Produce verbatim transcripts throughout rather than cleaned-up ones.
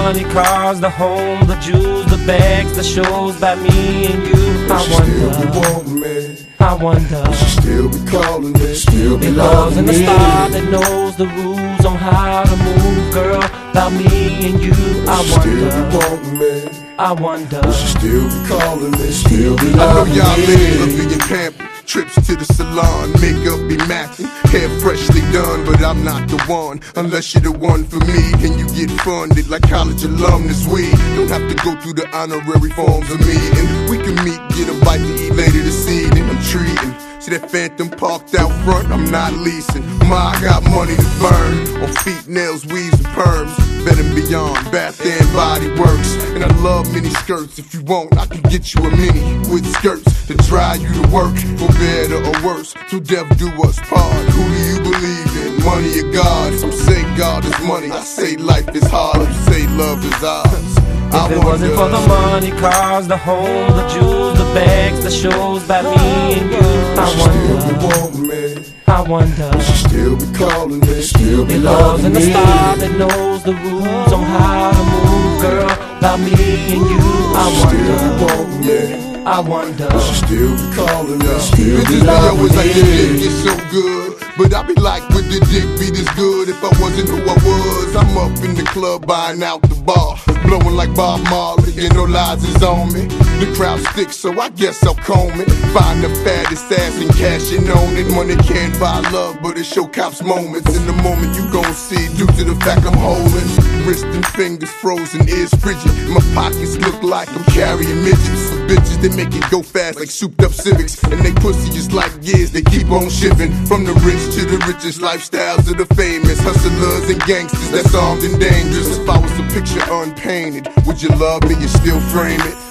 money, cars, the home, the jewels, the bags, the shows by me and you. I wonder, still be wanting me. I wonder, Will she still be calling me, still be be loving loving the me. star that knows the rules on how to move, girl, about me and you. I Will she still be wonder, wanting me. I wonder, Will she still be calling me, still be I know loving y'all me. ladies love being pampered. Trips to the salon, makeup be matching, hair freshly done, but I'm not the one. Unless you're the one for me, then you get funded like college alumnus. We don't have to go through the honorary forms of me, and we can meet, get a bite to eat later this evening. I'm treating. See that Phantom parked out front? I'm not leasing. Ma, I got money to burn on feet, nails, weaves, and perms. Bed and beyond, bath and body works. And I love mini skirts. If you want, I can get you a mini with skirts to dry you to work, for better or worse. Till death do us part. Who do you believe in? Money or God? Some say God is money. I say life is hard. You say love is ours. I if it wasn't for the money, cars, the home, the jewels, the bags, the shows by me and you. I Still be wonder, wanting me. I wonder, Will she still be calling me, still be be loving loving the me. star that knows the rules on how to move, girl, about me and you. I Still be wonder, wanting me. I wonder, Will she still be calling me, still be Bitches be loving always like the dick me. is so good, but I be like, would the dick be this good if I wasn't who I was? I'm up in the club buying out the bar, blowing like Bob Marley, and no lies is on me. The crowd sticks, so I guess I'll comb it. Find the fattest ass and cash in on it. Money can't buy love, but it show cops moments. In the moment you gon' see, due to the fact I'm holding wrist and fingers frozen, ears frigid. My pockets look like I'm carrying midgets. Some bitches, they make it go fast like souped up Civics, and they pussy just like gears, they keep on shipping. From the rich to the richest, lifestyles of the famous, hustlers and gangsters that's armed and dangerous. If I was a picture unpainted, would you love me and still frame it?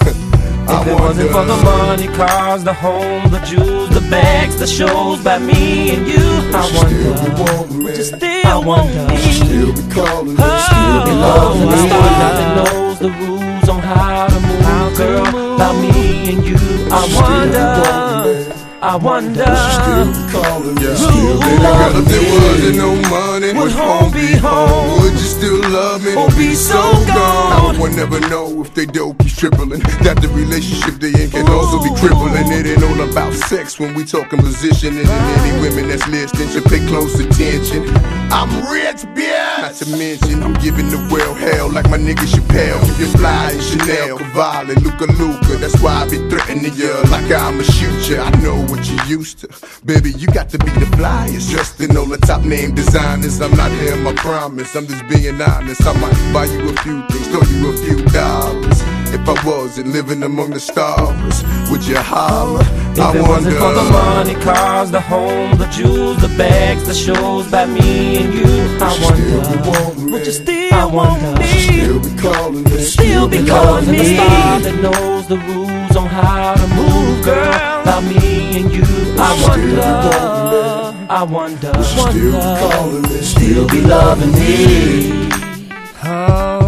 I if it wasn't for the money, cars, the home, the jewels, the bags, the shows by me and you. I Still be wonder, wanting me. I wonder, Still be calling me, still still be be loving loving the me. star that knows the rules on how to move, girl, about me and you. I wonder, I wonder, Still be calling me, Yeah. still be Baby girl, loving if there me. wasn't no money, would home be home? would you still love me? Or be so gone? I would never know if they dope keeps tripling. That the relationship they in can also be crippling. It ain't all about sex when we talking positioning. And any women that's listening should pay close attention. I'm rich, bitch. Not to mention, I'm giving the world hell like my nigga Chappelle. You fly in Chanel, Cavalli, Luca Luca. That's why I be threatening you like I'ma shoot you. I know what you used to. Baby, you got to be the flyest. Dressed in all the top name designers. I'm not him, I promise. I'm just being honest. I might buy you a few things, throw you a few dollars. If I wasn't living among the stars, would you holler? If I it wasn't for the wonder. money, cars, the home, the jewels, the bags, the shows by me and you. I Still be wonder, wanting me. would you still want me? Still be calling me, Still be calling me. The star that knows the rules on how to move, girl, about me and you. I wonder, I wonder, Still be wonder, calling me, still be loving me. Oh.